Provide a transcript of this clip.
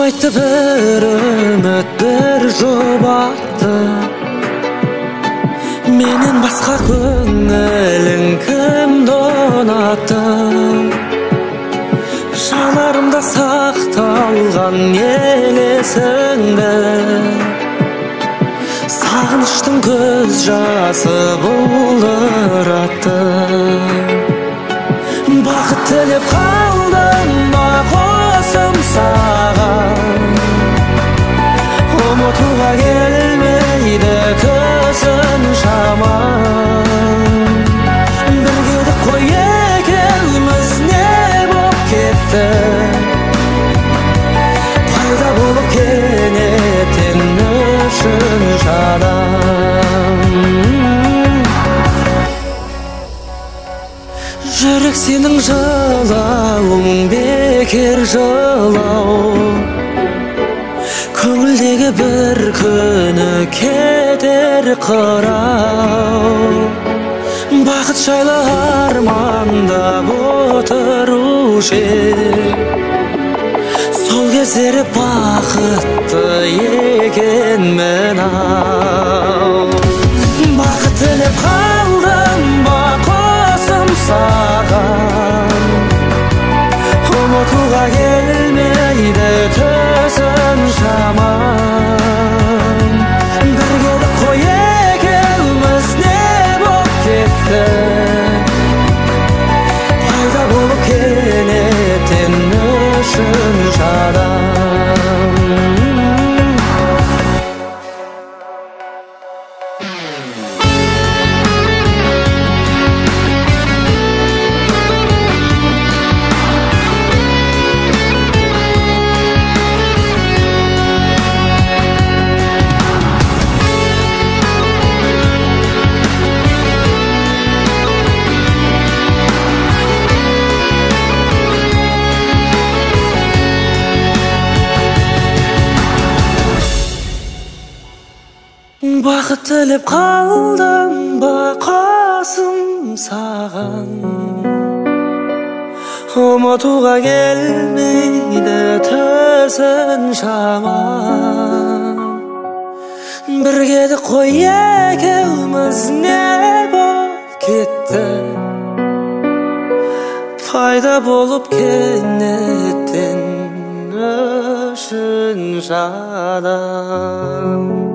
айтты бір үміт бір жұбатты, менен басқа көңілің кімді ұнатты? Жанарымда сақталған елесіңді, сағыныштың көз жасы бұлдыратты. Бақыт тілеп қалдым ба қосым саған, ұмытуға келмейді төсін жаман. Бірге едік қой екеуміз, не боп кетті? Пайда болып кенеттен үшін жадам. Жүрек сенің жылауың бекер жылау, көңілдегі бір күні кетер қырау. Бақыт жайлы армандап отырушы ек, сол кездері бақытты екенмін ау. Бақыт тілеп қалдым ба қосым саған, ұмытуға келмейді төсін жаман. Бірге едік қой екеуміз, не боп кетті? Пайда болып кенеттен үшін жадам. Бақыт тілеп қалдым ба қосым саған, ұмытуға келмейді төсін жаман. Бірге едік қой екеуміз, не боп кетті? Пайда болып кенеттен үшін жадам.